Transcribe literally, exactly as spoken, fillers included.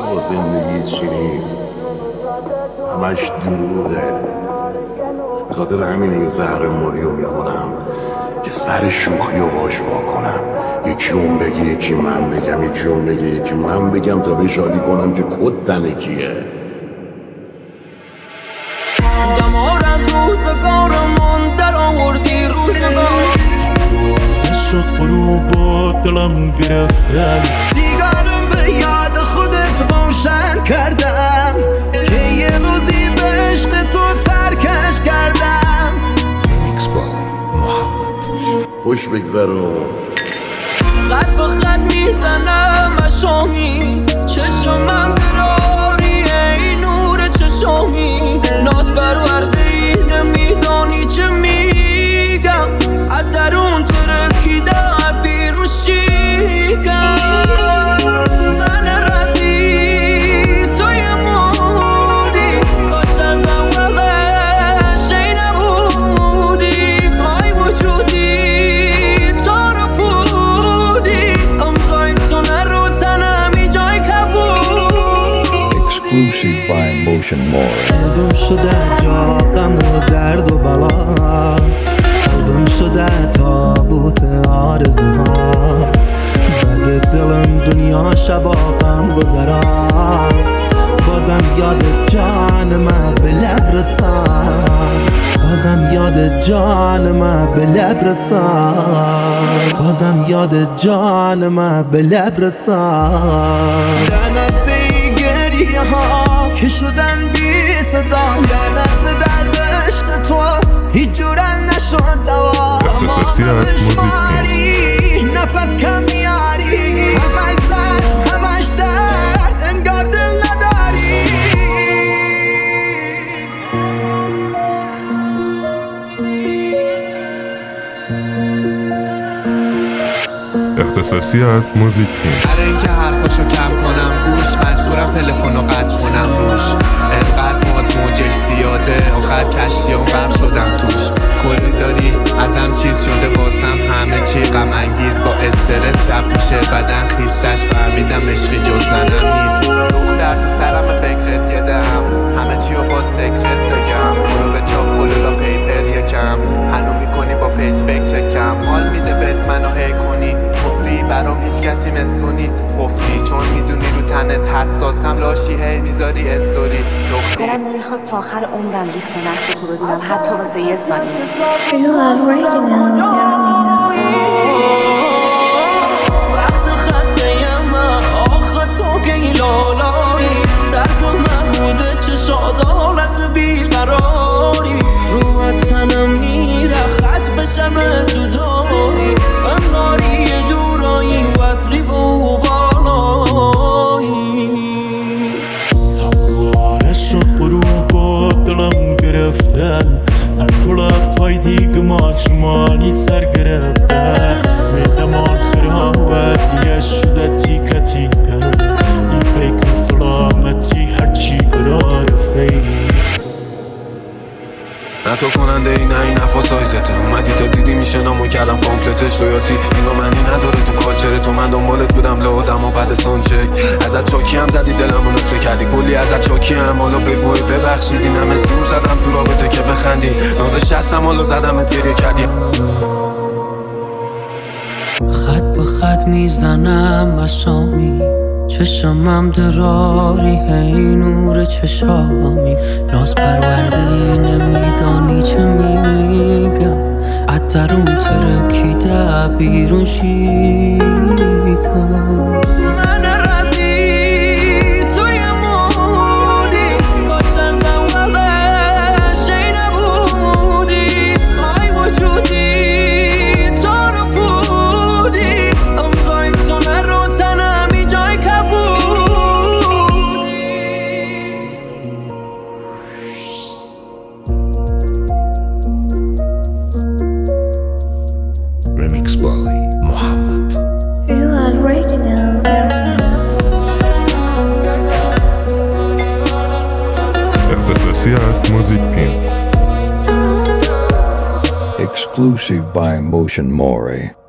با زندگی چی نیست، همش دروغه. به خاطر همین این زهر موری رو میخورم که سر شوخی رو باش واکنم. یکی اون بگی یکی من بگم، یکی اون بگی یکی من بگم تا به شادی کنم که کد تنه کیه. دمار از روزگارمون در آوردی روزگار شد غروب و دلم گرفتم، سیگارم به یاد خودت روشن کردم که یه روزی به عشق تو ترکش کردم. ریمیکس با محمد. خوش بگذرو. خط به خط میزنم اشامی، چشمم براری ای نور چشامی. ناز پرورده ای نمیدانی چه میگم، از درون ترکیده بیرون شیکم. من ردی توی مودی، کاش از اولش ای نبودی. پای وجودی تو رو پودی، امضای تو نرو تنمی جای کبود. Exclusive by Motion More. قلبم شده جا غم و درد و بلا، قلبم شده تابوت آرزوها. بگ دلم دنیا شبا غم گذرا، بازم یاد جان ما به لب رسان. بازم یاد جان ما به لب رسان. بازم یاد جان ما به لب رسان. لعنت به گریه ها که شدن بی صدا، لعنت به درد عشق تو هیچ جورن نشد دوا. ماری نفس کم میاری، همش زد همش درد انگار دل نداری. اختصاصی از موزیک تیم. برای اینکه حرفاشو کم کنم گوش، مجبورم تلفنو قطع کنم روش. انقدر ماد موجش زیاده، آخر کشتیام غرق شدم توش. کلی داری ازم چیز شده واسم، همه چی غم انگیز. با استرس شب میشه بدن خیستش، فهمیدم عشقی جز زنم نیست. دختر تو سرم فکرت یدم، همه چی رو با سکرت بگم. برو به چاپ کلولا پیپر یکم، هنو میکنی با پیج فکر چکم. حال میده بهت منو هی کنی، گفتی برام هیچ کسی مثونی. گفتی چون میدونی رو تنت حساسم، لاشی هی میذاری استوری. دلم نمیخواست آخر عمرم لیفت نفس تو ببینم، حتی واسه یه ثانیه. You are original, وقت خسته من آخه تو که این لالایی، ترک من بوده چه شادالت بیقراری. رو تنم میره خط بشم جدایی، انگاری یه جورایی وصلی به او بالایی. همواره شد غروب و دلم گرفته، هر طلب پای دیگه مال شمالی سر گرفته. میدم آخر و دیگه شده تیکه تیکه، این پیک سلامتی هرچی برای فیلی. نه تو کننده ای نه این نفا سایزته، اومدی تا دیدی میشه نامو کردم کامپلتش. لویالتی اینو منی نداره تو کالچر تو، من دنبالت بودم لودم و بعد سونچک. ازت چاکی هم زدی دلمو نفته کردی، کلی ازت چاکی هم. حالا بگوی ببخشیدی، همه زور زدم تو رابطه که بخندی. نازش هستم حالا زدمت گریه کردی. خط به خط میزنم اشامی، چشمم دراری هی نور چشامی. ناز پرورده ای نمیدانی چه میگم، از درون ترکیده بیرون شیکم. من ردی توی مودی، کاش از اولش ای نبودی. پای وجودی تو رو پودی، امضای تو نرو تنمی جای کبودی. ریمیکس با محمد. You are original, اختصاصی از موزیک تیم. Exclusive by Motion More.